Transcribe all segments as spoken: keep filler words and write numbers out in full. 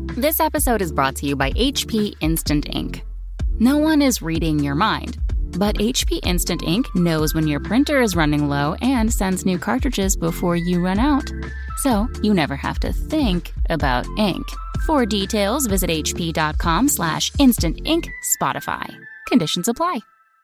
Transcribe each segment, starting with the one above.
This episode is brought to you by H P Instant Ink. No one is reading your mind, but H P Instant Ink knows when your printer is running low and sends new cartridges before you run out. So you never have to think about ink. For details, visit hp.com slash instant ink Spotify. Conditions apply.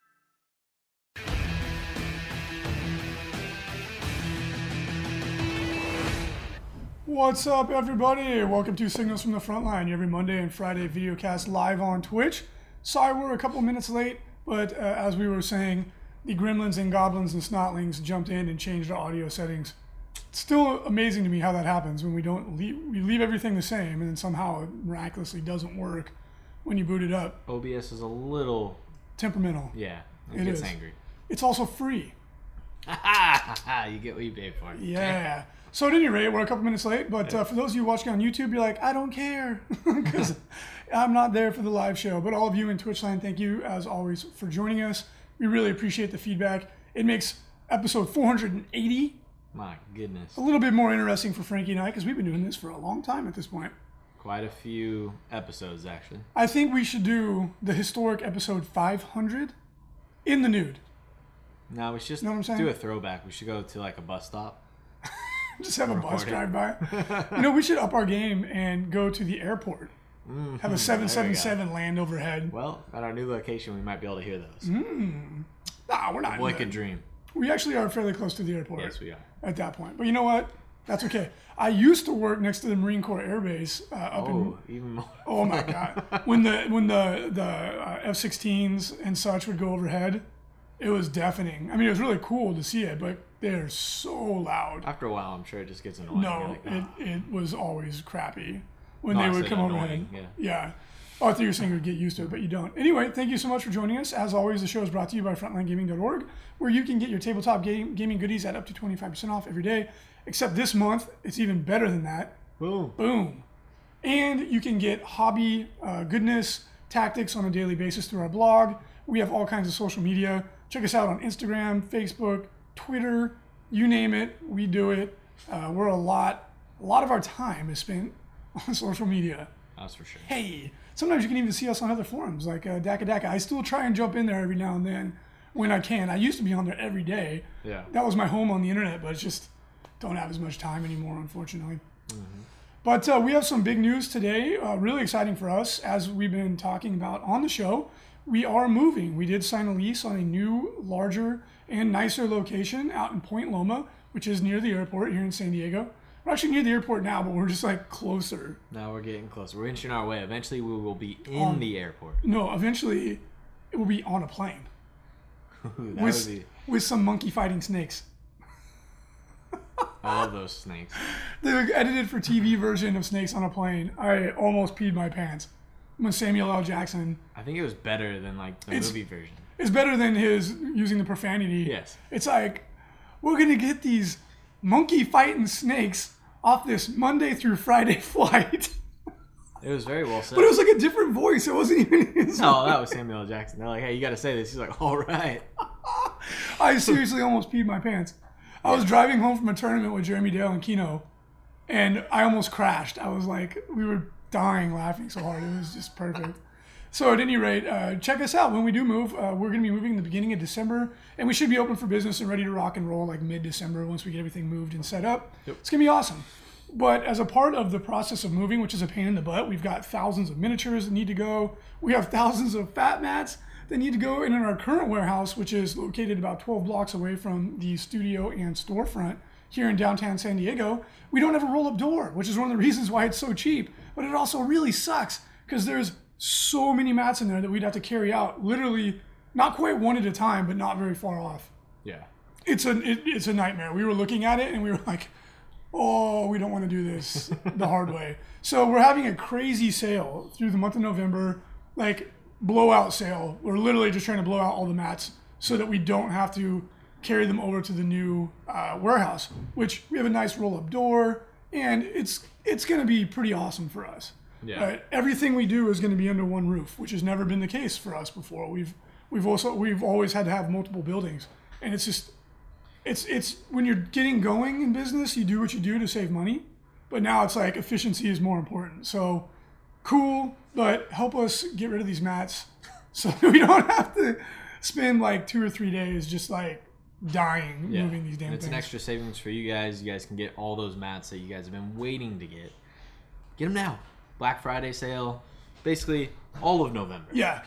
What's up, everybody? Welcome to Signals from the Frontline, every Monday and Friday videocast live on Twitch. Sorry we're a couple minutes late, but uh, as we were saying, the gremlins and goblins and snotlings jumped in and changed our audio settings. It's still amazing to me how that happens when we don't leave, we leave everything the same, and then somehow it miraculously doesn't work when you boot it up. O B S is a little temperamental. Yeah, it, it gets is. angry. It's also free. You get what you pay for. Yeah. So at any rate, we're a couple minutes late, but uh, for those of you watching on YouTube, you're like, I don't care, because I'm not there for the live show. But all of you in Twitchland, thank you, as always, for joining us. We really appreciate the feedback. It makes episode four hundred eighty My goodness. a little bit more interesting for Frankie and I, because we've been doing this for a long time at this point. Quite a few episodes, actually. I think we should do the historic episode five hundred in the nude. No, we should just know what I'm saying? do a throwback. We should go to like a bus stop. Just have a bus Recording. drive by. You know, we should up our game and go to the airport. Mm-hmm. Have a seven seven seven land overhead. Well, at our new location, we might be able to hear those. Mm. Nah, we're not. Boy in could the- dream. We actually are fairly close to the airport. Yes, we are. At that point. But you know what? That's okay. I used to work next to the Marine Corps Air Base uh, up Oh, in... even more. Oh, my God. When the when the, the uh, F sixteens and such would go overhead, it was deafening. I mean, it was really cool to see it, but they're so loud. After a while, I'm sure it just gets annoying. You're No, like, it, "Oh." it was always crappy when No, I they would said come overhead. annoying, yeah. Yeah. Oh, I thought you were saying you would get used to it, but you don't. Anyway, thank you so much for joining us. As always, the show is brought to you by frontline gaming dot org, where you can get your tabletop game, gaming goodies at up to twenty-five percent off every day. Except this month, it's even better than that. Boom. Boom. And you can get hobby uh, goodness, tactics on a daily basis through our blog. We have all kinds of social media. Check us out on Instagram, Facebook, Twitter, you name it, we do it. Uh, we're a lot, a lot of our time is spent on social media. That's for sure. Hey, sometimes you can even see us on other forums like uh, Daka Daka. I still try and jump in there every now and then when I can. I used to be on there every day. Yeah. That was my home on the internet, but it's just don't have as much time anymore, unfortunately. Mm-hmm. But uh, we have some big news today, uh, really exciting for us. As we've been talking about on the show, we are moving. We did sign a lease on a new, larger, and nicer location out in Point Loma, which is near the airport here in San Diego. We're actually near the airport now, but we're just like closer. Now we're getting closer. We're inching our way. Eventually, we will be in On- the airport. No, eventually it will be on a plane that with, would be. with some monkey fighting snakes. I love those snakes. The edited for T V version of Snakes on a Plane. I almost peed my pants when Samuel L. Jackson. I think it was better than like the It's- movie version. It's better than his using the profanity. Yes. It's like, we're going to get these monkey fighting snakes off this Monday through Friday flight. It was very well said. But it was like a different voice. It wasn't even his No, voice. that was Samuel L. Jackson. They're like, hey, you got to say this. He's like, all right. I seriously almost peed my pants. I was driving home from a tournament with Jeremy Dale and Kino, and I almost crashed. I was like, we were dying laughing so hard. It was just perfect. So at any rate, uh, check us out when we do move. Uh, we're going to be moving in the beginning of December, and we should be open for business and ready to rock and roll like mid-December once we get everything moved and set up. Yep. It's going to be awesome. But as a part of the process of moving, which is a pain in the butt, we've got thousands of miniatures that need to go. We have thousands of fat mats that need to go. And in our current warehouse, which is located about twelve blocks away from the studio and storefront here in downtown San Diego, we don't have a roll-up door, which is one of the reasons why it's so cheap. But it also really sucks because there's so many mats in there that we'd have to carry out literally not quite one at a time, but not very far off. Yeah. It's a it, it's a nightmare. We were looking at it and we were like, oh, we don't want to do this the hard way. So we're having a crazy sale through the month of November, like blowout sale. We're literally just trying to blow out all the mats so that we don't have to carry them over to the new uh, warehouse, which we have a nice roll-up door, and it's it's going to be pretty awesome for us. Yeah. Uh, everything we do is going to be under one roof, which has never been the case for us before. We've we've also we've always had to have multiple buildings, and it's just it's it's when you're getting going in business, you do what you do to save money, but now it's like efficiency is more important. So cool, but help us get rid of these mats so we don't have to spend like two or three days just like dying Yeah. moving these damn And it's things. an extra savings for you guys. You guys can get all those mats that you guys have been waiting to get. Get them now. Black Friday sale. Basically, all of November. Yeah.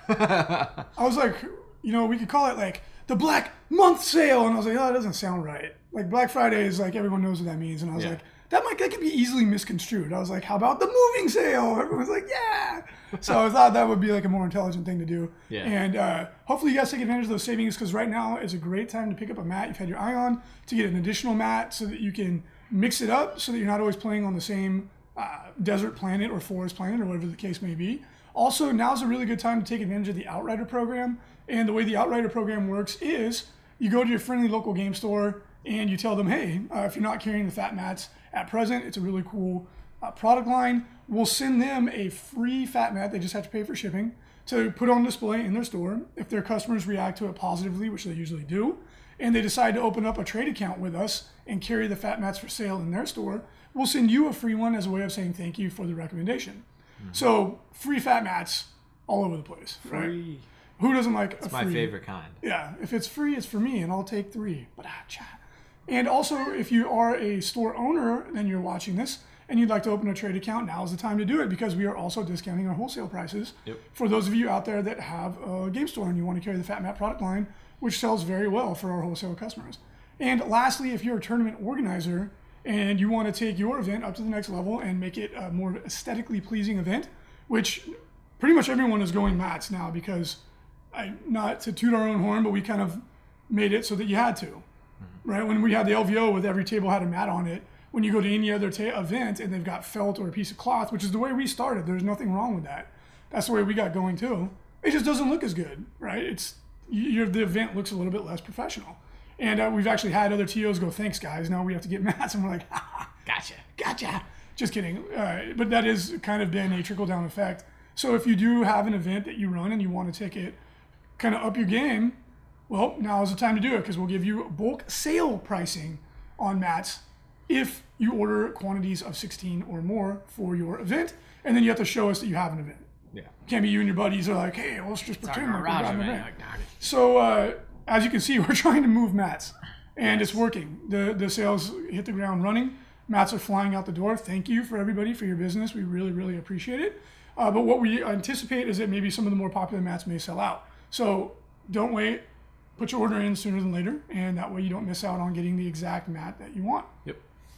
I was like, you know, we could call it like the Black Month sale. And I was like, oh, that doesn't sound right. Like Black Friday is like, everyone knows what that means. And I was Yeah. like, that might that could be easily misconstrued. I was like, how about the moving sale? Everyone was like, yeah. So I thought that would be like a more intelligent thing to do. Yeah. And uh, hopefully you guys take advantage of those savings because right now is a great time to pick up a mat you've had your eye on, to get an additional mat so that you can mix it up so that you're not always playing on the same uh, desert planet or forest planet or whatever the case may be. Also, now's a really good time to take advantage of the Outrider program. And the way the Outrider program works is you go to your friendly local game store and you tell them, hey, uh, if you're not carrying the fat mats at present, it's a really cool uh, product line. We'll send them a free fat mat. They just have to pay for shipping to put on display in their store. If their customers react to it positively, which they usually do, and they decide to open up a trade account with us and carry the fat mats for sale in their store, we'll send you a free one as a way of saying thank you for the recommendation. Mm-hmm. So free fat mats all over the place. Right? Free. Who doesn't like a It's free? my favorite kind. Yeah, if it's free, it's for me, and I'll take three. But ah, cha. And also, if you are a store owner and you're watching this and you'd like to open a trade account, now is the time to do it because we are also discounting our wholesale prices. Yep. For those of you out there that have a game store and you want to carry the Fat Mat product line, which sells very well for our wholesale customers. And lastly, if you're a tournament organizer and you want to take your event up to the next level and make it a more aesthetically pleasing event, which pretty much everyone is going mats now because, I, not to toot our own horn, but we kind of made it so that you had to. Right, when we had the L V O with every table had a mat on it, when you go to any other ta- event and they've got felt or a piece of cloth, which is the way we started, there's nothing wrong with that. That's the way we got going too. It just doesn't look as good, right? It's you the event looks a little bit less professional. And uh, we've actually had other T Os go, thanks guys, now we have to get mats, and we're like, ha, ha, Gotcha. gotcha. Just kidding. Uh, but that has kind of been a trickle down effect. So if you do have an event that you run and you want to take it kind of up your game, well, now is the time to do it because we'll give you bulk sale pricing on mats if you order quantities of sixteen or more for your event. And then you have to show us that you have an event. Yeah. Can't be you and your buddies are like, hey, well, let's just pretend like we got an event. Like, darn it. So uh, as you can see, we're trying to move mats and it's working. The, the sales hit the ground running. Mats are flying out the door. Thank you for everybody for your business. We really, really appreciate it. Uh, but what we anticipate is that maybe some of the more popular mats may sell out. So don't wait. Put your order in sooner than later, and that way you don't miss out on getting the exact mat that you want. Yep.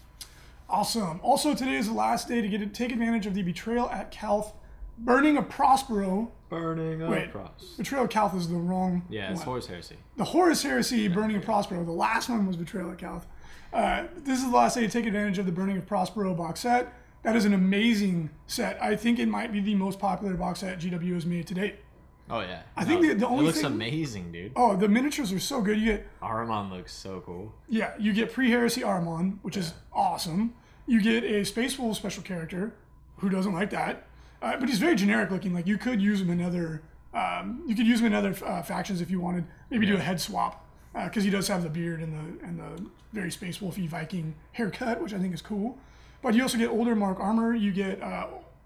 Awesome. Also, today is the last day to get to take advantage of the Betrayal at Calth Burning of Prospero. Burning Wait, across. Betrayal at Calth is the wrong Yeah, one. it's Horus Heresy. The Horus Heresy Burning of Prospero. The last one was Betrayal at Calth. Uh, this is the last day to take advantage of the Burning of Prospero box set. That is an amazing set. I think it might be the most popular box set G W has made to date. Oh yeah. I think No, the- the only it looks thing- amazing, dude. Oh, the miniatures are so good. You get Ahriman looks so cool. Yeah, you get pre-Heresy Armon, which is awesome. You get a Space Wolf special character. Who doesn't like that? Uh, but he's very generic looking. Like you could use him in other, um, you could use him in other uh, factions if you wanted. Maybe do a head swap because he does have the beard and the and the very Space Wolfy Viking haircut, which I think is cool. But you also get older Mark armor. You get uh,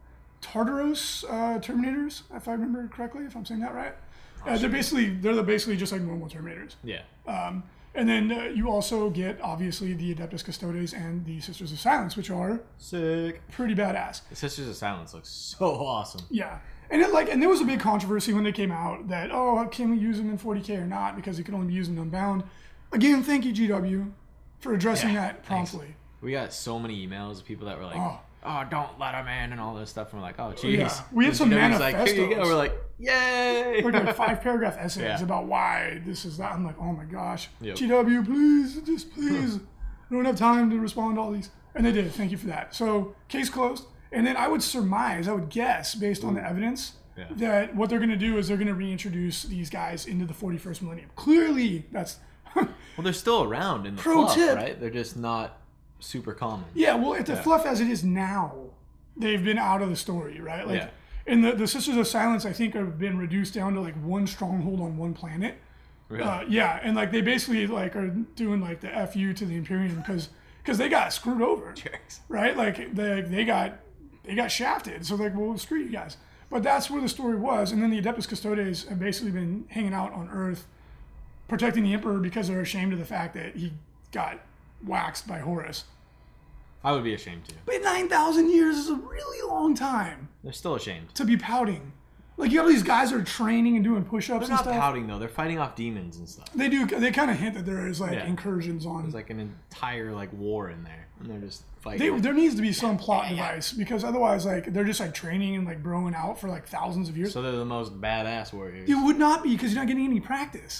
Tartaros uh, Terminators, if I remember correctly, if I'm saying that right. Uh, they're basically they're the basically just like normal Terminators. Yeah. Um, and then uh, you also get, obviously, the Adeptus Custodes and the Sisters of Silence, which are Sick. pretty badass. The Sisters of Silence looks so awesome. Yeah. And it, like, and there was a big controversy when they came out that, oh, can we use them in forty K or not? Because it can only be used in Unbound. Again, thank you, G W, for addressing Yeah, that promptly. We got so many emails of people that were like, Oh. oh, don't let him in and all this stuff. And we're like, oh, jeez. Yeah. We had And some G W's like, here you go. manifestos. We're like, yay. Like, like five paragraph essays Yeah. about why this is that. I'm like, oh my gosh. Yep. G W, please, just please. I don't have time to respond to all these. And they did. Thank you for that. So, case closed. And then I would surmise, I would guess, based on the evidence, Yeah. that what they're going to do is they're going to reintroduce these guys into the forty-first millennium. Clearly, that's... Well, they're still around in the Pro fluff, tip. right? They're just not super common. Yeah, well, at the fluff as it is now, they've been out of the story, right? Like, Yeah. and the, the Sisters of Silence, I think, have been reduced down to like one stronghold on one planet. Really? Uh, yeah, and like they basically like are doing like the F U to the Imperium because because they got screwed over, Jerks. right? Like they they got they got shafted. So like, well, screw you guys. But that's where the story was. And then the Adeptus Custodes have basically been hanging out on Earth, protecting the Emperor because they're ashamed of the fact that he got waxed by Horus. I would be ashamed too. But nine thousand years is a really long time. They're still ashamed. To be pouting. Like, you have all these guys that are training and doing push-ups They're and not stuff. pouting, though. They're fighting off demons and stuff. They do. They kind of hint that there is, like, Yeah. incursions on... There's, like, an entire, like, war in there. And they're just They, fighting. there needs to be some plot device because otherwise, like, they're just like training and like broing out for like thousands of years. So they're the most badass warriors. It would not be because you're not getting any practice.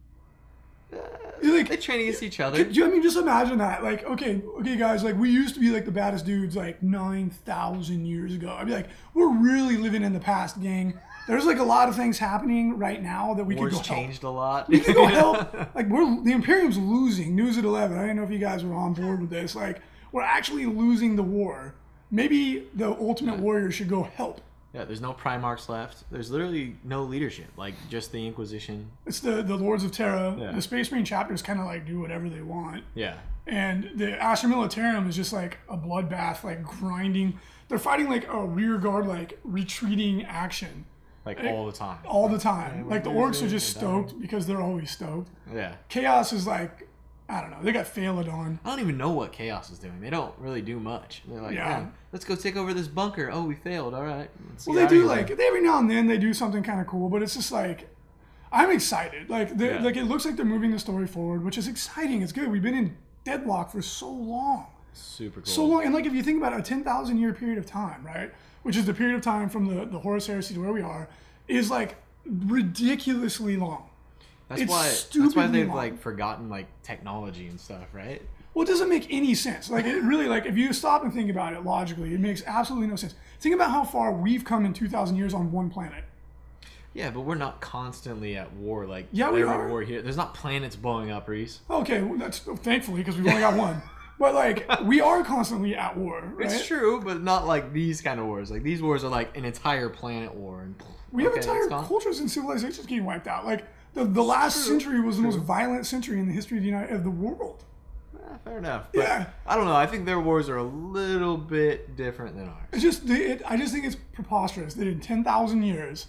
You're like, They train against each other. could you, I mean, just imagine that. Like, okay, okay, guys, like we used to be like the baddest dudes like nine thousand years ago. I'd be like, we're really living in the past, gang. There's like a lot of things happening right now that we Wars could go changed help. a lot. We could go help. Like we're the Imperium's losing. News at eleven. I don't know if you guys were on board with this. Like we're actually losing the war. Maybe the Ultimate Warrior should go help. Yeah, there's no Primarchs left. There's literally no leadership. Like just the Inquisition. It's the the Lords of Terra. Yeah. The Space Marine chapters kind of like do whatever they want. Yeah. And the Astra Militarum is just like a bloodbath, like grinding. They're fighting like a rear guard, like retreating action. Like all the time. All the time. Yeah, Like the we're orcs are just busy, we're stoked because they're always stoked. Yeah. Chaos is like, I don't know, they got Phaelodon. I don't even know what Chaos is doing. They don't really do much. They're like, Yeah. man, let's go take over this bunker. Oh, we failed. All right. Let's Well, get they out do of here. like, they, every now and then they do something kind of cool, but it's just like, I'm excited. Like, they, Yeah. like it looks like they're moving the story forward, which is exciting. It's good. We've been in deadlock for so long. Super cool. So long. And like, if you think about a ten thousand year period of time, right? Which is the period of time from the, the Horus Heresy to where we are, is like ridiculously long. That's it's why. That's why stupidly they've long. like forgotten like technology and stuff, right? Well, it doesn't make any sense. Like, it really, like, if you stop and think about it logically, it makes absolutely no sense. Think about how far we've come in two thousand years on one planet. Yeah, but we're not constantly at war. Like Yeah, we every are. war here. There's not planets blowing up, Reese. Okay, well, that's thankfully because we've only got one. But, like, we are constantly at war, right? It's true, but not like these kind of wars. Like these wars are like an entire planet war. And We have okay, entire it's gone. cultures and civilizations getting wiped out. Like, the, the last True, century was the true. most violent century in the history of the United of the world. Eh, fair enough. But Yeah. I don't know. I think their wars are a little bit different than ours. It's just, they- it, I just think it's preposterous that in ten thousand years,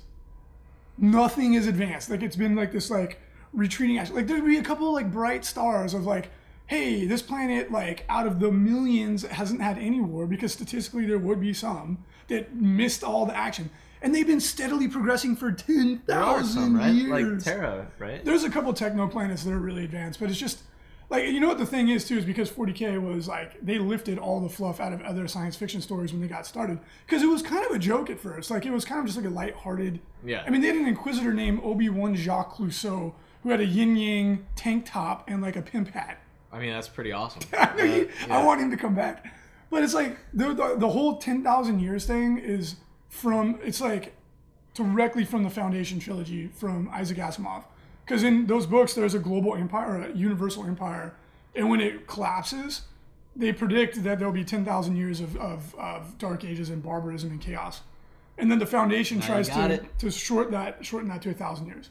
nothing is advanced. Like, it's been like this, like, retreating action. Like, there'd be a couple, like, bright stars of, like, hey, this planet, like, out of the millions, hasn't had any war because statistically there would be some that missed all the action. And they've been steadily progressing for ten There are thousand some, right? years. Like Terra, right? There's a couple techno planets that are really advanced, but it's just like, you know what the thing is too, is because forty K was like, they lifted all the fluff out of other science fiction stories when they got started because it was kind of a joke at first. Like, it was kind of just like a lighthearted. Yeah. I mean, they had an Inquisitor named Obi-Wan Jacques Clouseau who had a yin yang tank top and like a pimp hat. I mean, that's pretty awesome. I, know he- Uh, yeah. I want him to come back, but it's like the the, the whole ten thousand years thing is from, it's like directly from the Foundation trilogy from Isaac Asimov. Because in those books, there's a global empire, a universal empire. And when it collapses, they predict that there'll be ten thousand years of, of, of dark ages and barbarism and chaos. And then the Foundation Now you tries got to, it. to short that, shorten that to a thousand years.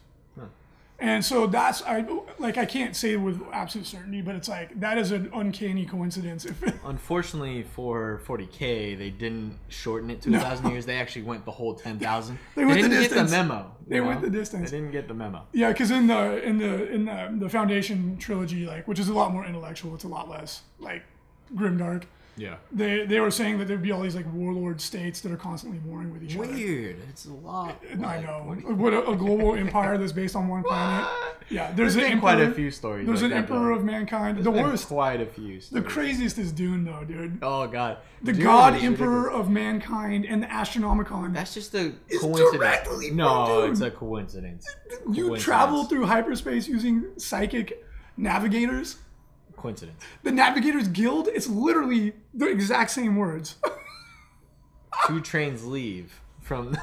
And so that's, I like, I can't say with absolute certainty, but it's like, that is an uncanny coincidence. If Unfortunately for forty K, they didn't shorten it to a thousand years. They actually went the whole ten thousand. They They, went the didn't get the distance. memo. They you went know? the distance. They didn't get the memo. Yeah, because in the in the in the, the Foundation trilogy, like, which is a lot more intellectual, it's a lot less like grimdark. Yeah. They they were saying that there'd be all these like warlord states that are constantly warring with each other. Weird. It's a lot. I like, know. what do you- What a, a global empire that's based on one planet. Yeah, there's, There's an been quite emperor- a few stories. There's like an that, emperor though. of mankind. There's the been worst. Quite a few. The Stories. craziest is Dune, though, dude. Oh god. The Dune god is emperor ridiculous. of mankind and the Astronomicon. That's just a It's coincidence. directly from no, Dune. it's a coincidence. You Coincidence. travel through hyperspace using psychic navigators. Coincidence. The Navigators Guild, it's literally the exact same words. Two trains leave from.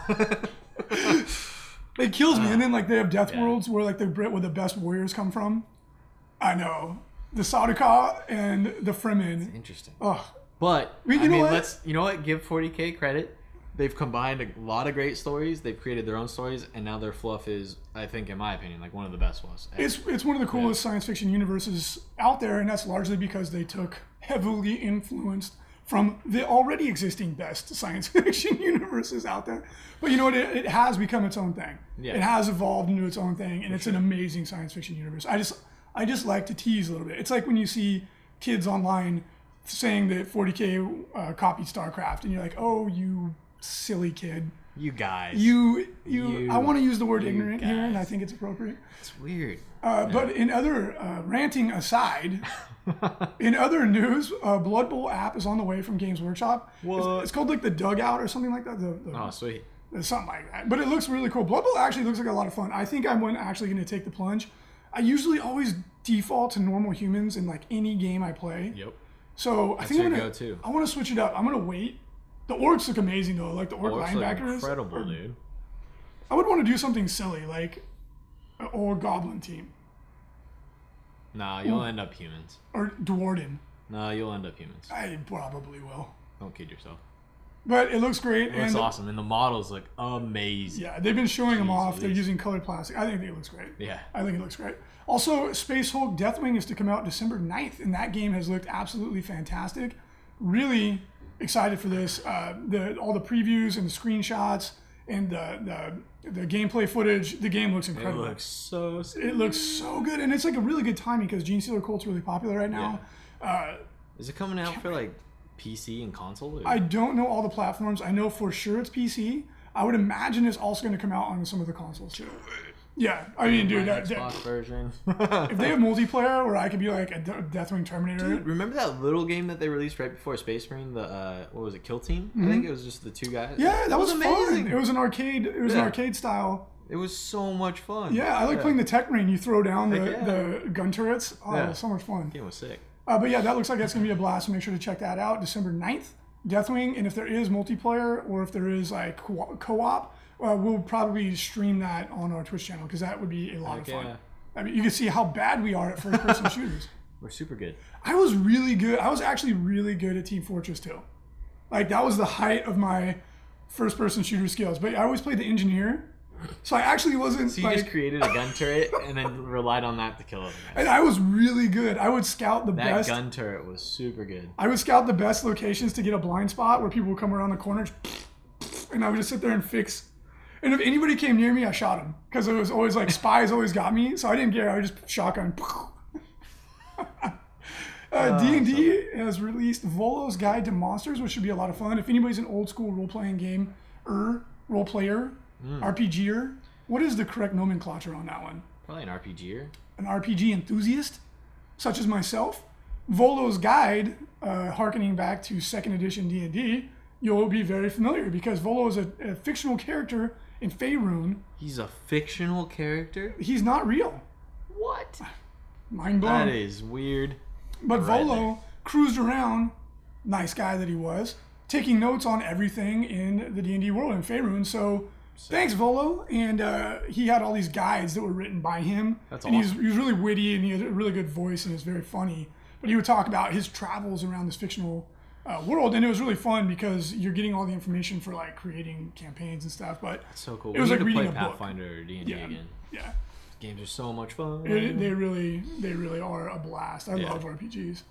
It kills me. And then like they have death yeah. worlds where like the Brit where the best warriors come from. I know. The Sardaukar and the Fremen. Interesting. Ugh. But Well, you I know mean, what? let's you know what? Give forty K credit. They've combined a lot of great stories. They've created their own stories, and now their fluff is, I think, in my opinion, like one of the best ones. ever. It's it's one of the coolest science fiction universes out there, and that's largely because they took heavily influenced from the already existing best science fiction universes out there. But you know what? It, it has become its own thing. Yeah. It has evolved into its own thing, and For it's sure. an amazing science fiction universe. I just, I just like to tease a little bit. It's like when you see kids online saying that forty K uh, copied StarCraft, and you're like, oh, you silly kid. You guys. You, you. You- I want to use the word you ignorant here, and I guys. think it's appropriate. It's weird. Uh, But in other uh, ranting aside, in other news, uh, Blood Bowl app is on the way from Games Workshop. It's, What? it's called like the Dugout or something like that. The, the, Oh, sweet. something like that. But it looks really cool. Blood Bowl actually looks like a lot of fun. I think I'm when- actually going to take the plunge. I usually always default to normal humans in like any game I play. Yep. So I That's think I'm your gonna, go-to. I want to switch it up. I'm going to wait. The orcs look amazing though. Like the orc Looks like linebackers. incredible, are- dude. I would want to do something silly like an old goblin team Nah, you'll end up humans. or Dwarden. No, you'll end up humans. I probably will. Don't kid yourself. But it looks great. It looks and awesome, and the models look amazing. yeah, they've been showing them Jeez off. They're Louise. using colored plastic. I think it looks great. Yeah. I think it looks great. Also, Space Hulk Deathwing is to come out December ninth, and that game has looked absolutely fantastic. Really excited for this. Uh, the all the previews and the screenshots and the the, the gameplay footage. The game looks It incredible. looks so sick. It looks so good, and it's like a really good timing because Gene Stealer Colt's really popular right now. Uh, Is it coming out for like P C and console? Or? I don't know all the platforms. I know for sure it's P C. I would imagine it's also going to come out on some of the consoles too. Yeah, I mean, dude, My that, that- Xbox version. if they have multiplayer where I could be like a De- Deathwing Terminator, Dude, remember that little game that they released right before Space Marine? The uh, what was it? Kill Team? I think it was just the two guys. Mm-hmm. yeah, that It was, amazing. fun. It was an arcade. It was an Yeah. arcade style. It was so much fun. Yeah, I like playing the Tech Marine. You throw down the, Heck yeah. the gun turrets. Oh, Yeah. so much fun. The game was sick. Uh, but yeah, that looks like that's going to be a blast. So make sure to check that out December ninth. Deathwing, and if there is multiplayer or if there is like co- co-op, uh, we'll probably stream that on our Twitch channel because that would be a lot Heck of fun. yeah. I mean, you can see how bad we are at first-person shooters. We're super good. I was really good. I was actually really good at Team Fortress two. Like that was the height of my first-person shooter skills. But I always played the engineer, so I actually wasn't So you like. just created a gun turret and then relied on that to kill other guys. And I was really good. I would scout the That best. gun turret was super good. I would scout the best locations to get a blind spot where people would come around the corner, and I would just sit there and fix. And if anybody came near me, I shot them because it was always like spies always got me, so I didn't care. I would just shotgun. Uh, D and D has released Volo's Guide to Monsters, which should be a lot of fun. If anybody's an old school role playing game, er, role player, RPGer, what is the correct nomenclature on that one? Probably an RPGer. An R P G enthusiast, such as myself, Volo's Guide, uh, harkening back to second edition D and D, you'll be very familiar because Volo is a, a fictional character in Faerun. He's a fictional character? He's not real. What? Mind blown. That is weird. But right Volo there. cruised around, nice guy that he was, taking notes on everything in the D and D world in Faerun. So thanks, Volo. And uh, he had all these guides that were written by him. That's and awesome. he's, he was really witty and he had a really good voice and he was very funny. But he would talk about his travels around this fictional uh, world. And it was really fun because you're getting all the information for like creating campaigns and stuff. But So cool. It We was need like to reading play a book. Pathfinder or D and D yeah, again. yeah. Games are so much fun. It, they really, they really are a blast. I Yeah. love R P Gs.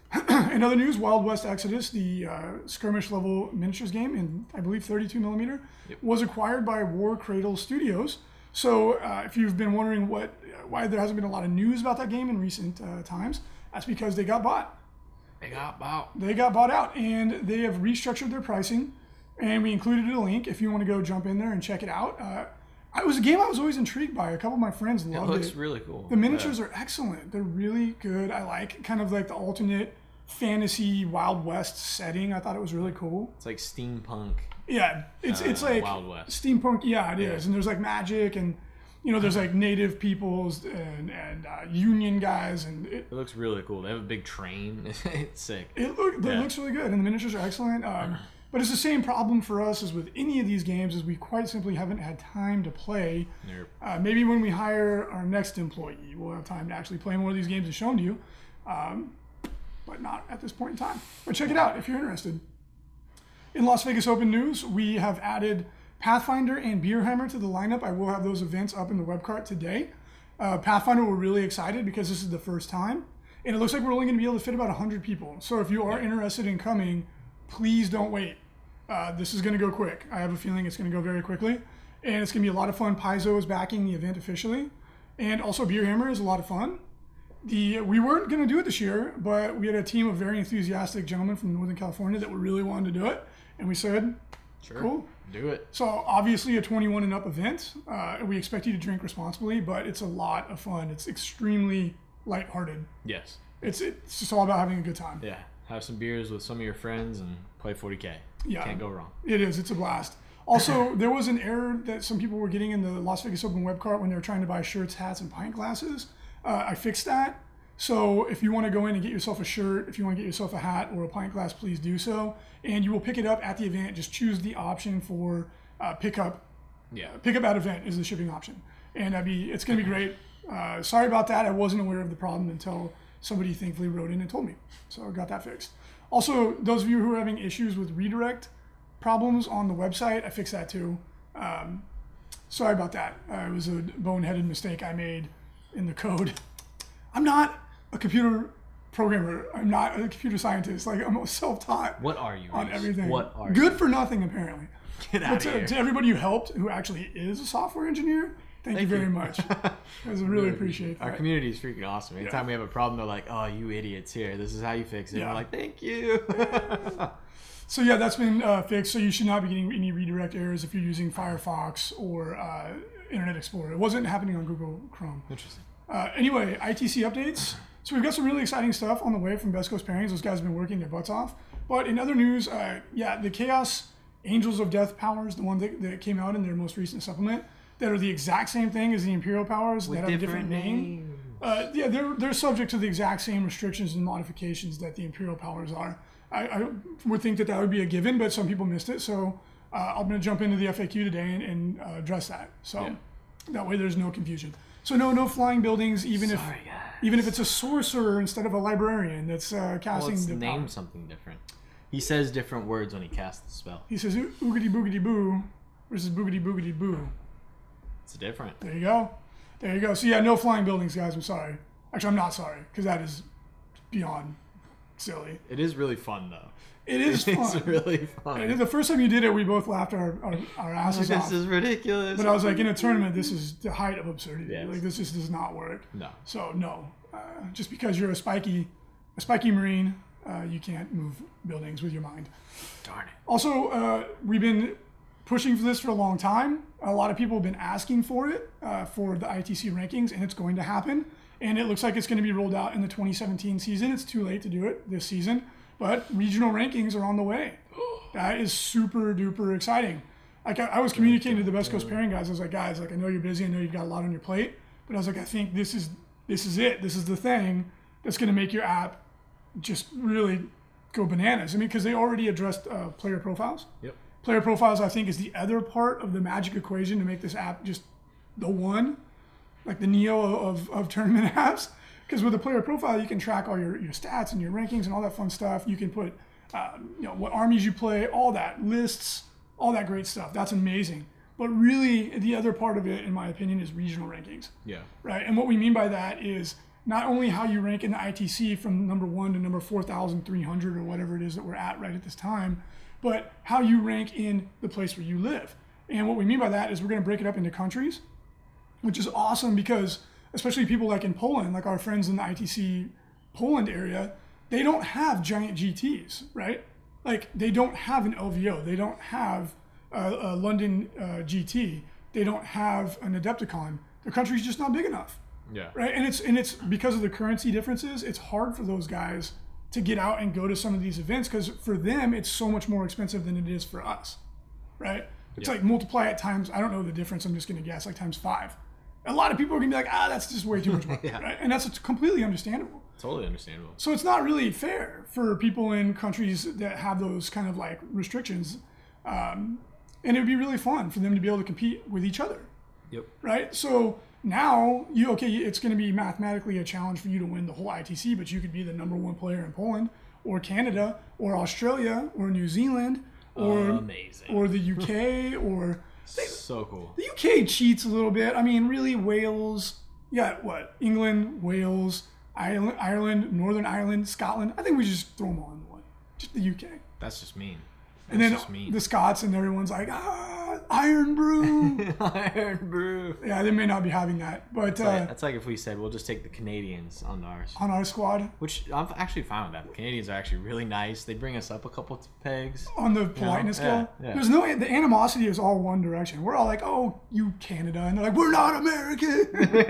In other news, Wild West Exodus, the uh, skirmish level miniatures game in, I believe, thirty-two millimeter, Yep. was acquired by War Cradle Studios. So, uh, if you've been wondering what, why there hasn't been a lot of news about that game in recent uh, times, that's because they got bought. They got about. They got bought out, and they have restructured their pricing. And we included a link if you want to go jump in there and check it out. Uh, it was a game I was always intrigued by. A couple of my friends It loved looks it. really cool. The miniatures are excellent. They're really good. I like kind of like the alternate fantasy Wild West setting. I thought it was really cool. It's like steampunk. Yeah, it's it's Uh, like Wild West. steampunk. Yeah, it is. Yeah. And there's like magic and you know there's like native peoples and and uh, union guys and it It looks really cool. They have a big train. It's sick. it, look, it Yeah. looks really good and the miniatures are excellent. Um, but it's the same problem for us as with any of these games is we quite simply haven't had time to play. They're Uh, maybe when we hire our next employee, we'll have time to actually play more of these games and show them to you. Um, but not at this point in time. But check it out if you're interested. In Las Vegas Open news, we have added Pathfinder and Beerhammer to the lineup. I will have those events up in the web cart today. Uh, Pathfinder, we're really excited because this is the first time. And it looks like we're only going to be able to fit about one hundred people. So if you are interested in coming, please don't wait. Uh, this is going to go quick. I have a feeling it's going to go very quickly, and it's going to be a lot of fun. Paizo is backing the event officially, and also Beer Hammer is a lot of fun. The we weren't going to do it this year, but we had a team of very enthusiastic gentlemen from Northern California that were really wanting to do it, and we said, Sure. Cool. Do it. So obviously a twenty-one and up event. Uh, we expect you to drink responsibly, but it's a lot of fun. It's extremely lighthearted. Yes. It's it's just all about having a good time. Yeah. Have some beers with some of your friends and play forty K. Yeah. Can't go wrong. It is. It's a blast. Also, there was an error that some people were getting in the Las Vegas Open web cart when they were trying to buy shirts, hats, and pint glasses. Uh, I fixed that. So if you want to go in and get yourself a shirt, if you want to get yourself a hat or a pint glass, please do so. And you will pick it up at the event. Just choose the option for uh, pickup. Yeah. Pickup at event is the shipping option. And that'd be, it's going to be great. Uh, sorry about that. I wasn't aware of the problem until somebody thankfully wrote in and told me. So I got that fixed. Also, those of you who are having issues with redirect problems on the website, I fixed that too. Um, sorry about that. Uh, it was a boneheaded mistake I made in the code. I'm not a computer programmer. I'm not a computer scientist. Like, I'm self-taught. What are you? On Reese? everything. What are Good you? for nothing, apparently. Get out But of to, here. to everybody who helped, who actually is a software engineer, thank, you Thank very you. much. I really appreciate Our that. community is freaking awesome. Anytime Yeah. we have a problem, they're like, "Oh, you idiots! Here, this is how you fix it." Yeah. We're like, "Thank you." So yeah, that's been uh, fixed. So you should not be getting any redirect errors if you're using Firefox or uh, Internet Explorer. It wasn't happening on Google Chrome. Interesting. Uh, anyway, I T C updates. So we've got some really exciting stuff on the way from Best Coast Pairings. Those guys have been working their butts off. But in other news, uh, yeah, the Chaos Angels of Death powers, the one that, that came out in their most recent supplement, that are the exact same thing as the Imperial powers With that have a different different name. names. Uh, yeah, they're they're subject to the exact same restrictions and modifications that the Imperial powers are. I, I would think that that would be a given, but some people missed it. So uh, I'm going to jump into the F A Q today and, and uh, address that. So Yeah. that way there's no confusion. So no no flying buildings, even Sorry, if guys. even if it's a sorcerer instead of a librarian that's uh, Well, casting it's the named power. something different. He says different words when he casts the spell. He says "Oo- oogity boogity boo versus boogity boogity boo. It's different. There you go. There you go. So yeah, no flying buildings, guys. I'm sorry. Actually, I'm not sorry because that is beyond silly. It is really fun though. It is It's fun. really fun. And the first time you did it, we both laughed our, our, our asses This off. is ridiculous. But I was like, in a tournament, this is the height of absurdity. Yes. Like, this just does not work. No. So, no. Uh, just because you're a spiky, a spiky Marine, uh, you can't move buildings with your mind. Darn it. Also, uh, we've been pushing for this for a long time. A lot of people have been asking for it uh, for the I T C rankings, and it's going to happen. And it looks like it's going to be rolled out in the twenty seventeen season. It's too late to do it this season, but regional rankings are on the way. That is super duper exciting. Like I, I was communicating to the Best Coast Pairing guys. I was like, guys, like I know you're busy. I know you've got a lot on your plate, but I was like, I think this is this is it. This is the thing that's going to make your app just really go bananas. I mean, because they already addressed uh, player profiles. Yep. Player profiles, I think, is the other part of the magic equation to make this app just the one, like the Neo of, of tournament apps. Because with a player profile, you can track all your, your stats and your rankings and all that fun stuff. You can put, uh, you know, what armies you play, all that, lists, all that great stuff. That's amazing. But really, the other part of it, in my opinion, is regional rankings. Yeah. Right? And what we mean by that is not only how you rank in the I T C from number one to number four thousand three hundred or whatever it is that we're at right at this time, but how you rank in the place where you live. And what we mean by that is we're going to break it up into countries, which is awesome because especially people like in Poland, like our friends in the I T C Poland area, they don't have giant G Ts, right? Like they don't have an L V O. They don't have a, a London uh, G T. They don't have an Adepticon. The country's just not big enough. Yeah. Right, and it's and it's because of the currency differences. It's hard for those guys to get out and go to some of these events because for them it's so much more expensive than it is for us, right? It's Yeah. like multiply it times. I don't know the difference. I'm just going to guess like times five. A lot of people are going to be like, ah, that's just way too much money, Yeah. right? And that's completely understandable. Totally understandable. So it's not really fair for people in countries that have those kind of like restrictions, um, and it would be really fun for them to be able to compete with each other. Yep. Right? So now you okay, it's going to be mathematically a challenge for you to win the whole I T C, but you could be the number one player in Poland or Canada or Australia or New Zealand or Amazing. or the U K or So cool. the U K cheats a little bit. I mean, really Wales, yeah, what? England, Wales, Ireland, Ireland, Northern Ireland, Scotland. I think we just throw them all in one. Just the U K. That's just mean. That's And then just mean. the Scots and everyone's like, ah, Iron Brew. Iron Brew. Yeah, they may not be having that. But That's, uh, like, that's like if we said we'll just take the Canadians on ours. on our squad, Which I'm actually fine with that. The Canadians are actually really nice. They bring us up a couple pegs. on the politeness Yeah, scale, yeah. there's no, the animosity is all one direction. We're all like, oh, you Canada. And they're like, we're not American.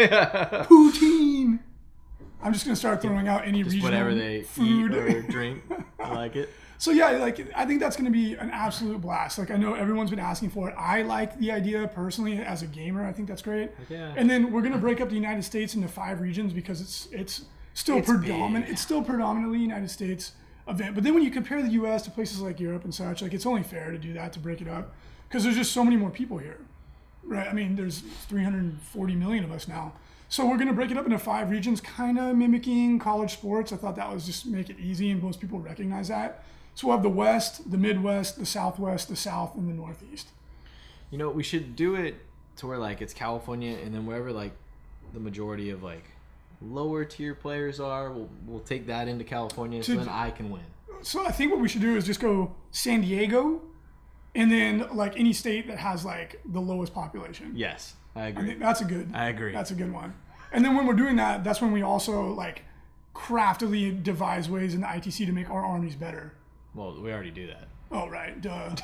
Poutine. I'm just going to start throwing out any Just regional whatever they food. eat or drink. I like it. So yeah, like I think that's going to be an absolute blast. Like I know everyone's been asking for it. I like the idea personally as a gamer. I think that's great. Yeah. And then we're going to break up the United States into five regions because it's it's still It's predominant. big. It's still predominantly United States event. But then when you compare the U S to places like Europe and such, like it's only fair to do that, to break it up, because there's just so many more people here, right? I mean, there's three hundred forty million of us now. So we're going to break it up into five regions, kind of mimicking college sports. I thought that was just make it easy, and most people recognize that. So we'll have the West, the Midwest, the Southwest, the South, and the Northeast. You know, we should do it to where like it's California, and then wherever like the majority of like lower tier players are, we'll we'll take that into California, so To- then I can win. So I think what we should do is just go San Diego, and then like any state that has like the lowest population. Yes, I I agree. think that's a good. I agree. That's a good one. And then when we're doing that, that's when we also like craftily devise ways in the I T C to make our armies better. Well, we already do that. Oh right, duh.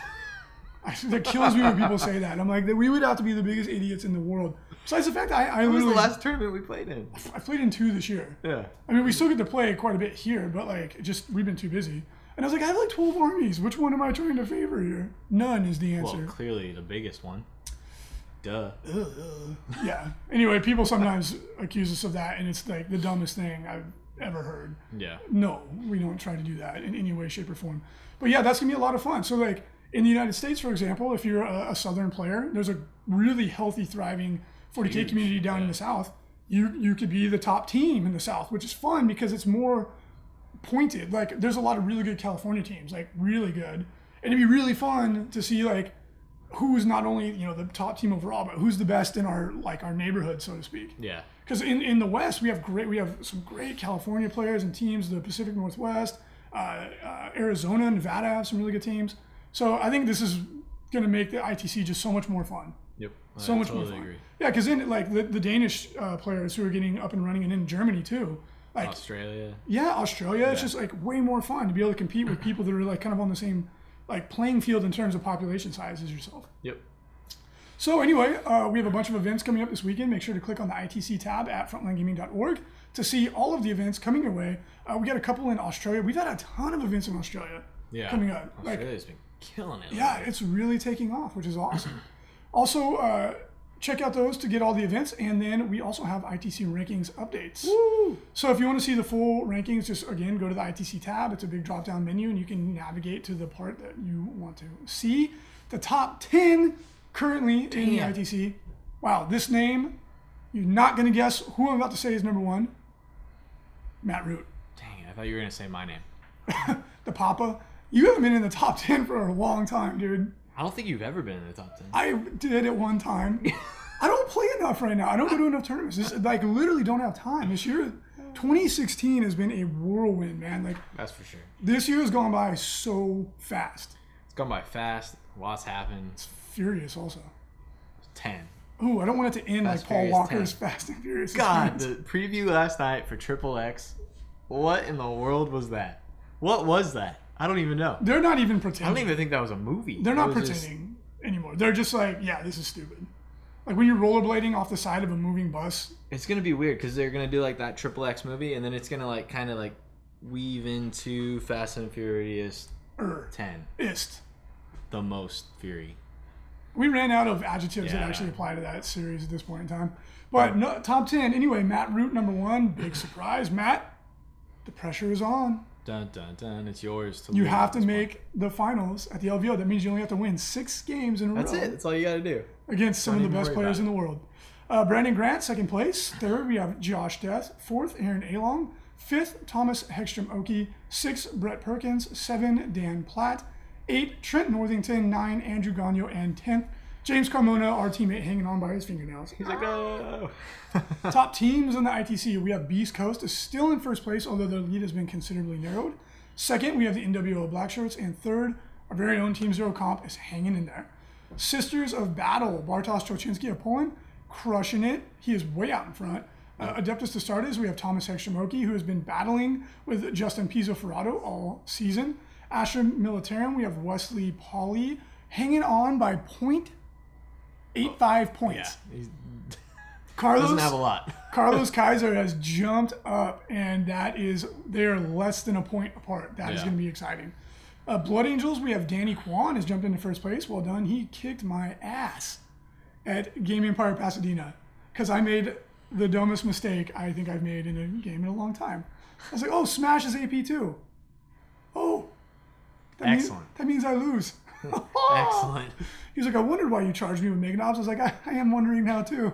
I- That kills me when people say that. I'm like, we would have to be the biggest idiots in the world. Besides the fact, I, I When was the literally last tournament we played in? I played in two this year. Yeah. I mean, we still get to play quite a bit here, but like, just we've been too busy. And I was like, I have like twelve armies. Which one am I trying to favor here? None is the Well, answer. clearly the biggest one. Duh. Yeah. Anyway, people sometimes accuse us of that, and it's like the dumbest thing I've ever heard. Yeah. No, we don't try to do that in any way, shape, or form. But yeah, that's gonna be a lot of fun. So like in the United States, for example, if you're a, a Southern player, there's a really healthy, thriving forty K Huge, community down in yeah. the South. You you could be the top team in the South, which is fun because it's more pointed. Like there's a lot of really good California teams, like really good, and it'd be really fun to see like who's not only you know the top team overall, but who's the best in our like our neighborhood, so to speak. Yeah. Because in, in the West, we have great we have some great California players and teams. The Pacific Northwest, uh, uh, Arizona, Nevada have some really good teams. So I think this is going to make the I T C just so much more fun. Yep. So I much totally more fun. agree. Yeah, because then like the, the Danish uh, players who are getting up and running, and in Germany too. Like Australia. yeah, Australia. It's Yeah. just like way more fun to be able to compete with people that are like kind of on the same like playing field in terms of population size as yourself. Yep. So anyway, uh, we have a bunch of events coming up this weekend. Make sure to click on the I T C tab at frontline gaming dot org to see all of the events coming your way. Uh, we got a couple in Australia. We've had a ton of events in Australia Yeah. coming up. Like, Australia's been killing it. yeah, lately. it's really taking off, which is awesome. Also, uh, check out those to get all the events, and then we also have I T C rankings updates. Woo! So if you want to see the full rankings, just again go to the I T C tab. It's a big drop-down menu, and you can navigate to the part that you want to see. The top ten currently in the Damn. I T C. Wow, this name, you're not going to guess who I'm about to say is number one. Matt Root. Dang, I thought you were gonna say my name. The Papa. You haven't been in the top ten for a long time, dude. I don't think you've ever been in the top ten. I did at one time. I don't play enough right now. I don't go to enough tournaments. This, like, literally don't have time. This year, twenty sixteen has been a whirlwind, man. Like, That's for sure. this year has gone by so fast. It's gone by fast. Lots happened. Furious, also. Ten. Ooh, I don't want it to end Fast like Paul Furious Walker's ten. Fast and Furious. God, experience. the preview last night for Triple X. What in the world was that? What was that? I don't even know. They're not even I pretending. don't even think that was a movie. They're That not was just- pretending anymore. They're just like, yeah, this is stupid. Like when you're rollerblading off the side of a moving bus. It's gonna be weird because they're gonna do like that Triple X movie, and then it's gonna like kind of like weave into Fast and Furious Er, ten, ist. the most fury. We ran out of adjectives that Yeah. actually apply to that series at this point in time. But no, top ten. Anyway, Matt Root, number one. Big surprise. Matt, the pressure is on. Dun dun dun! It's yours to You lose have to this one. make the finals at the L V O. That means you only have to win six games in a That's row it. That's all you gotta do. against some Don't of the even best worry players about in the world. Uh, Brandon Grant, second place. Third, we have Josh Death. Fourth, Aaron Along. Fifth, Thomas Hegstrom Oki. Sixth, Brett Perkins. Seven, Dan Platt. Eight, Trent Northington. Nine, Andrew Gagno. And tenth, James Carmona, our teammate, hanging on by his fingernails. He's like, oh. Top teams in the I T C. We have Beast Coast is still in first place, although their lead has been considerably narrowed. Second, we have the N W O Black Shirts. And third, our very own Team Zero Comp is hanging in there. Sisters of Battle, Bartosz Trocinski of Poland, crushing it. He is way out in front. Uh, Adeptus Astartes, we have Thomas Hextramoki, who has been battling with Justin Pizzo Ferrato all season. Astra Militarum, we have Wesley Pauly, hanging on by point eight five points. Yeah, he Carlos doesn't have a lot. Carlos Kaiser has jumped up, and that is they're less than a point apart. That is Yeah. going to be exciting. Uh, Blood Angels, we have Danny Kwan has jumped into first place. Well done. He kicked my ass at Game Empire Pasadena because I made the dumbest mistake I think I've made in a game in a long time. I was like, oh, Smash is A P two. Oh, that Excellent. Means, that means I lose. Excellent. He was like, I wondered why you charged me with Mega Knobs. I was like, I, I am wondering now too.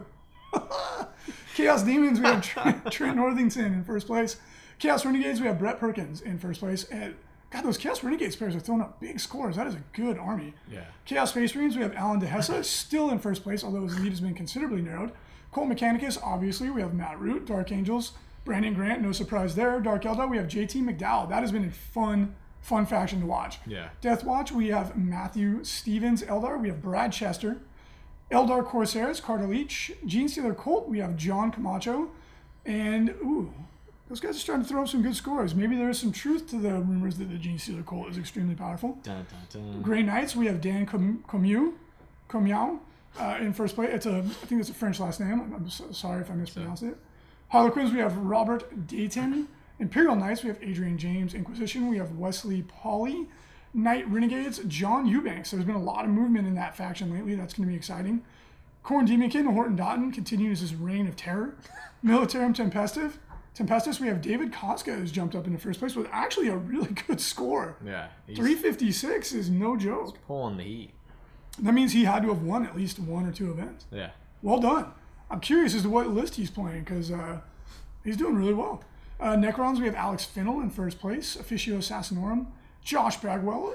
Chaos Demons, we have Trent, Trent Northington in first place. Chaos Renegades, we have Brett Perkins in first place. And God, those Chaos Renegades players are throwing up big scores. That is a good army. Yeah. Chaos Space Marines, we have Alan DeHessa, still in first place, although his lead has been considerably narrowed. Colt Mechanicus, obviously, we have Matt Root. Dark Angels, Brandon Grant, no surprise there. Dark Eldar, we have J T McDowell. That has been a fun, fun faction to watch. Yeah. Death Watch, we have Matthew Stevens Eldar. We have Brad Chester. Eldar Corsairs, Carter Leach. Gene Stealer Colt, we have John Camacho. And, ooh, those guys are starting to throw up some good scores. Maybe there is some truth to the rumors that the Gene Stealer Colt is extremely powerful. Dun, dun, dun. Grey Knights, we have Dan Com- Comieu, Comiau uh, in first place. It's a, I think it's a French last name. I'm, I'm so sorry if I mispronounced it. Harlequins, we have Robert Dayton. Imperial Knights, we have Adrian James. Inquisition, we have Wesley Pauly. Knight Renegades, John Eubanks. There's been a lot of movement in that faction lately. That's going to be exciting. Corn Demonkin, Horton Dotton continues his reign of terror. Militarum Tempestive. Tempestus, we have David Koska who's jumped up into first place with actually a really good score. Yeah. He's three fifty-six is no joke. pulling the heat. That means he had to have won at least one or two events. Yeah. Well done. I'm curious as to what list he's playing because uh, he's doing really well. Uh, Necrons, we have Alex Finnell in first place. Officio Assassinorum. Josh Bagwell.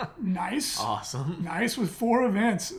Nice. Awesome. Nice with four events.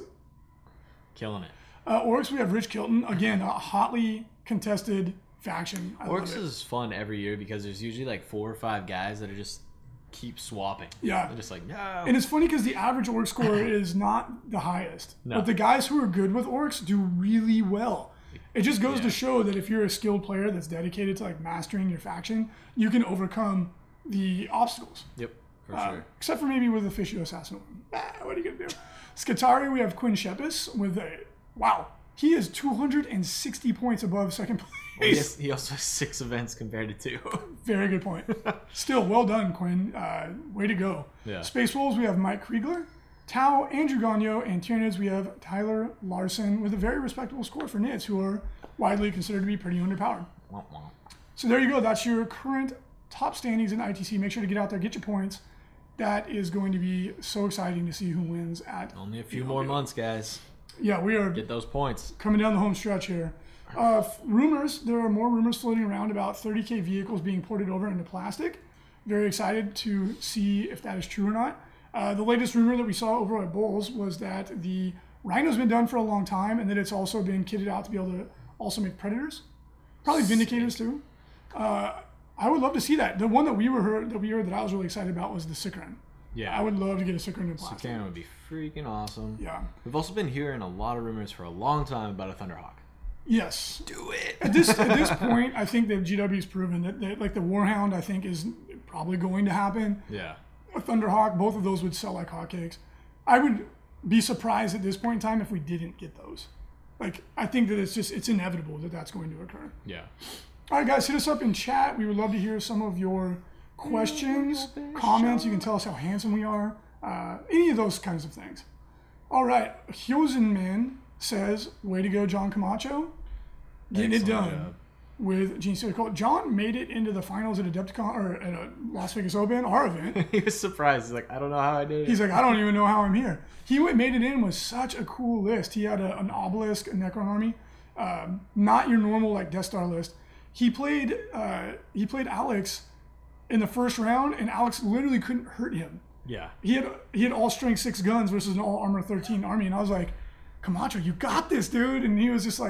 Killing it. Uh, Orcs, we have Rich Kilton. Again, a hotly contested faction. I love Orcs it. is fun every year because there's usually like four or five guys that are just keep swapping. Yeah. They're just like, no. And it's funny because the average orc score is not the highest. No. But the guys who are good with orcs do really well. It just goes Yeah. to show that if you're a skilled player that's dedicated to like mastering your faction, you can overcome the obstacles. Yep, for Uh, sure. Except for maybe with Officio Assassin. Ah, what are you going to do? Scutari, we have Quinn Shepis with a, wow, he is two hundred sixty points above second place. Well, he, has, he also has six events compared to two. Very good point. Still, well done, Quinn. Uh, way to go. Yeah. Space Wolves, we have Mike Kriegler. Tau, Andrew Gagnon, and Tyranids, we have Tyler Larson with a very respectable score for Nids, who are widely considered to be pretty underpowered. Womp womp. So there you go. That's your current top standings in I T C. Make sure to get out there, get your points. That is going to be so exciting to see who wins at. Only a few more months, guys. Yeah, we are Get those points. coming down the home stretch here. Uh, f- rumors, there are more rumors floating around about thirty K vehicles being ported over into plastic. Very excited to see if that is true or not. Uh, the latest rumor that we saw over at Bulls was that the Rhino's been done for a long time and that it's also been kitted out to be able to also make Predators. Probably Vindicators too. Uh, I would love to see that. The one that we were heard, that we heard that I was really excited about was the Sikrin. Yeah. I would love to get a Sikrin in plastic. Sukaren would be freaking awesome. Yeah. We've also been hearing a lot of rumors for a long time about a Thunderhawk. Yes. Do it. At this at this point, I think that G W's proven that, that like the Warhound, I think, is probably going to happen. Yeah. A Thunderhawk, both of those would sell like hotcakes. I would be surprised at this point in time if we didn't get those. Like, I think that it's just it's inevitable that that's going to occur. Yeah. All right, guys, hit us up in chat. We would love to hear some of your questions, comments. You can tell us how handsome we are. Uh, any of those kinds of things. All right, Hyosenman says, "Way to go, John Camacho, getting it Excellent done." job. With Gene Stealer Colt. John made it into the finals at Adepticon or at a Las Vegas Open, our event. He was surprised. He's like, I don't know how I did it. He's like, I don't even know how I'm here. He went, made it in with such a cool list. He had a, an obelisk, a Necron army, um, not your normal like Death Star list. He played uh, he played Alex in the first round, and Alex literally couldn't hurt him. Yeah. He had he had all strength six guns versus an all armor thirteen army, and I was like, Camacho, you got this, dude. And he was just like,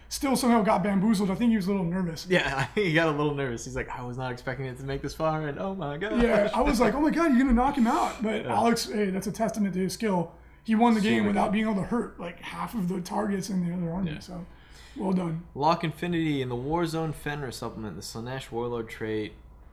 still somehow got bamboozled. I think he was a little nervous. Yeah, he got a little nervous. He's like, I was not expecting it to make this far, and oh my god. Yeah, I was like, oh my god, you're gonna knock him out. But Yeah. Alex, hey, that's a testament to his skill. He won the game Super without good. being able to hurt like half of the targets in the other army. Yeah. So, well done. Lock Infinity in the Warzone Fenrir supplement, the Slanesh Warlord trait.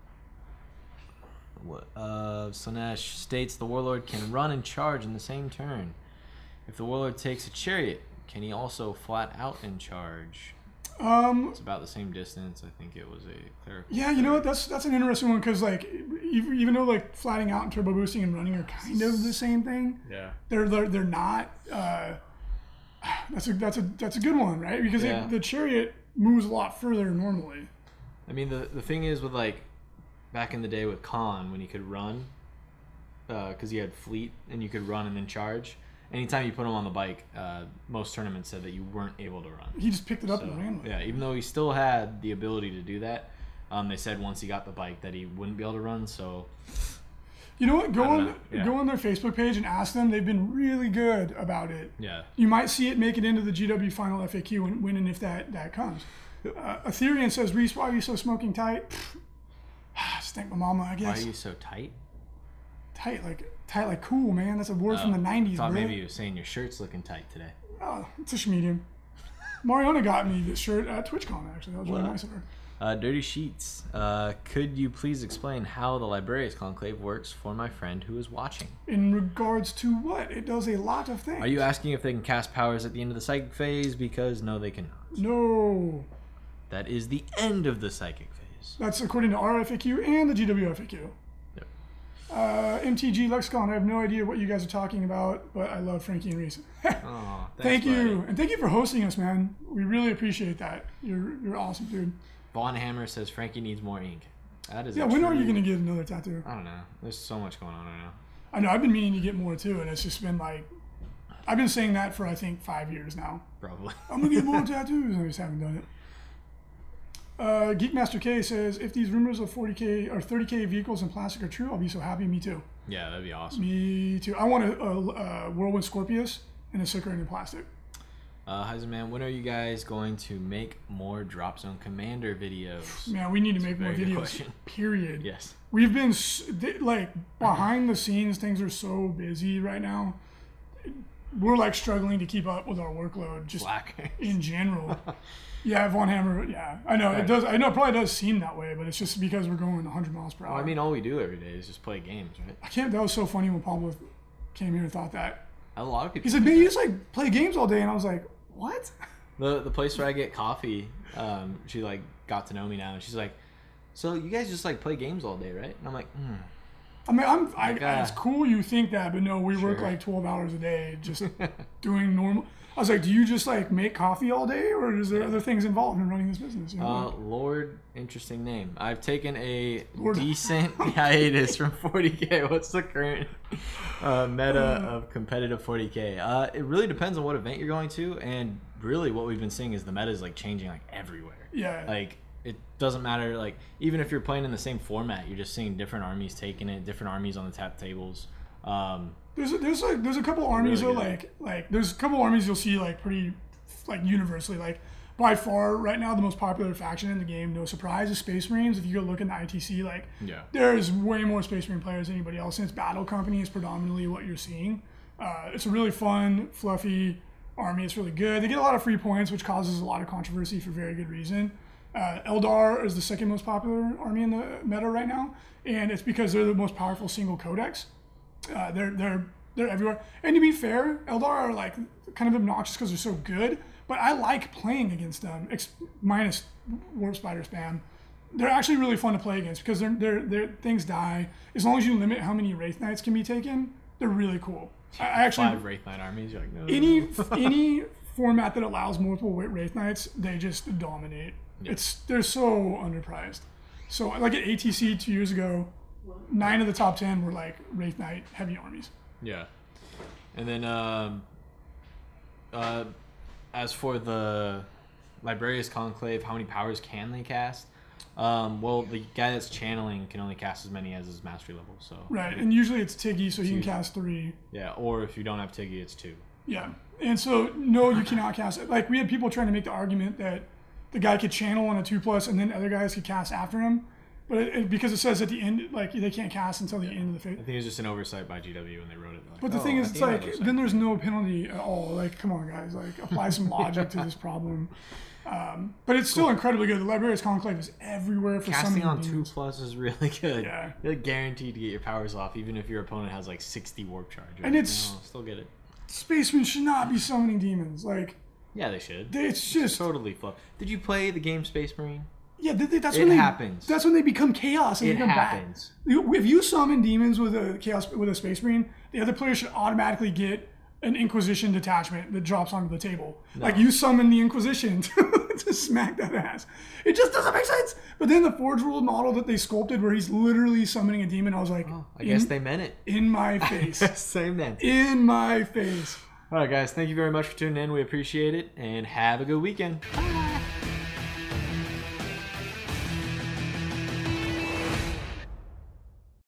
What? Uh, Slanesh states the Warlord can run and charge in the same turn. If the Warlord takes a chariot, can he also flat out and charge? Um, It's about the same distance. I think it was a clerical. yeah, you know what? That's that's an interesting one because like even, even though like flatting out and turbo boosting and running are kind of the same thing, Yeah. they're they're, they're not. Uh, that's a that's a that's a good one, right? Because Yeah. it, the chariot moves a lot further normally. I mean, the the thing is with like back in the day with Khan when he could run, because he had fleet and you could run and then charge. Anytime you put him on the bike, uh, most tournaments said that you weren't able to run. He just picked it up So, and ran with it. yeah, even though he still had the ability to do that, um, they said once he got the bike that he wouldn't be able to run. So You know what? Go I don't on know. Yeah. go on their Facebook page and ask them. They've been really good about it. yeah, You might see it make it into the G W final F A Q when, when and if that, that comes. Uh, Ethereum says, Reese, why are you so smoking tight? Stank my mama, I why guess. are you so tight? Tight, like tight, like cool, man. That's a word from the I nineties, thought bro. maybe you were saying your shirt's looking tight today. Oh, it's a medium. Mariana got me this shirt at TwitchCon, actually. That was really What? nice of her. Uh, Dirty Sheets, uh, could you please explain how the Librarius Conclave works for my friend who is watching? In regards to what? It does a lot of things. Are you asking if they can cast powers at the end of the psychic phase? Because no, they cannot. No. That is the end of the psychic phase. That's according to our F A Q and the G W F A Q. Yep. Uh, M T G Lexicon, I have no idea what you guys are talking about, but I love Frankie and Reese. Oh, Thank you. buddy. And thank you for hosting us, man. We really appreciate that. You're you're awesome, dude. Vaughn Hammer says Frankie needs more ink. That is Yeah, a when are you true- going to get another tattoo? I don't know. There's so much going on right now. I know, I've been meaning to get more too, and it's just been like, I've been saying that for I think five years now. Probably. I'm going to get more tattoos, and I just haven't done it. Uh, Geekmaster K says, if these rumors of forty K or thirty K vehicles in plastic are true, I'll be so happy. Me too. Yeah, that'd be awesome. Me too. I want a, a, a Whirlwind Scorpius and a Sickering in plastic. Uh, Heisenman, when are you guys going to make more Drop Zone Commander videos? Man, we need to make a more very good videos. question. Period. Yes. We've been s- th- like behind the scenes, things are so busy right now. We're like struggling to keep up with our workload just Black. in general. Yeah, Von Hammer. Yeah, I know it Right. does. I know it probably does seem that way, but it's just because we're going one hundred miles per hour. Well, I mean, all we do every day is just play games, right? I can't. That was so funny when Pablo came here and thought that. A lot of people. He said, "Man, you just like play games all day," and I was like, "What?" The the place where I get coffee, um, she like got to know me now, and she's like, "So you guys just like play games all day, right?" And I'm like, hmm. I mean, I'm. I, Like, uh, it's cool you think that, but no, we work Sure. like twelve hours a day just doing normal. I was like, do you just like make coffee all day, or is there other things involved in running this business? You know? Uh, Lord, interesting name. I've taken a Lord. decent hiatus from forty K. What's the current uh, meta of competitive forty K? Uh, it really depends on what event you're going to, and really what we've been seeing is the meta is like changing like everywhere. yeah. Like it doesn't matter. Like even if you're playing in the same format, you're just seeing different armies taking it, different armies on the tap tables. Um, There's a, there's like there's a couple armies really though good. like like there's a couple armies you'll see like pretty like universally like by far right now the most popular faction in the game, no surprise, is Space Marines. If you go look in the I T C, like Yeah. there's way more Space Marine players than anybody else, and it's Battle Company is predominantly what you're seeing. Uh, it's a really fun, fluffy army. It's really good. They get a lot of free points, which causes a lot of controversy for very good reason. Uh, Eldar is the second most popular army in the meta right now, and it's because they're the most powerful single codex. Uh, they're they're they're everywhere. And to be fair, Eldar are like kind of obnoxious because they're so good. But I like playing against them, ex- minus Warp Spider spam. They're actually really fun to play against because they're, they're, they're, things die. As long as you limit how many Wraith Knights can be taken, they're really cool. I I actually five Wraith Knight armies. You're like, no. any any format that allows multiple Wraith Knights, they just dominate. It's they're so underpriced. So like at A T C two years ago, nine of the top ten were like Wraith Knight heavy armies. Yeah. And then um, uh, as for the Librarius Conclave, how many powers can they cast? Um, well, the guy that's channeling can only cast as many as his mastery level. So Right, and usually it's Tiggy, so he can Two. cast three. yeah, or if you don't have Tiggy, it's two. Yeah. And so, no, you cannot cast it. Like, we had people trying to make the argument that the guy could channel on a two plus and then other guys could cast after him. But it, it, because it says at the end, like, they can't cast until the yeah. end of the phase. I think it's just an oversight by G W when they wrote it. Like, but the oh, thing is, it's like, oversight. then there's no penalty at all. Like, come on, guys. Like, apply some logic to this problem. Um, but it's still cool. incredibly good. The Librarious Conclave is everywhere for casting on demons. two plus is really good. Yeah. You're like guaranteed to get your powers off, even if your opponent has like sixty warp charges. And it's no, still get it. Spacemen should not be summoning demons. Like, yeah, they should. They, it's just it's totally fluff. Did you play the game Space Marine? Yeah, they, they, that's it when they happens. That's when they become chaos and it they come happens. back. If you summon demons with a chaos with a Space Marine, the other player should automatically get an Inquisition detachment that drops onto the table. No. Like, you summon the Inquisition to, to smack that ass. It just doesn't make sense. But then the Forge World model that they sculpted where he's literally summoning a demon, I was like, oh, I guess they meant it. In my face. Same then. In my face. All right, guys. Thank you very much for tuning in. We appreciate it. And have a good weekend.